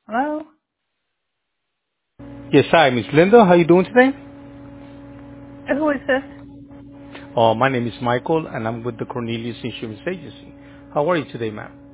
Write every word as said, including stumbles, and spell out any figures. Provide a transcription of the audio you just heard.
Hello? Yes, hi, Miss Linda. How you doing today? Who is this? Uh, my name is Michael, and I'm with the Cornelius Insurance Agency. How are you today, ma'am?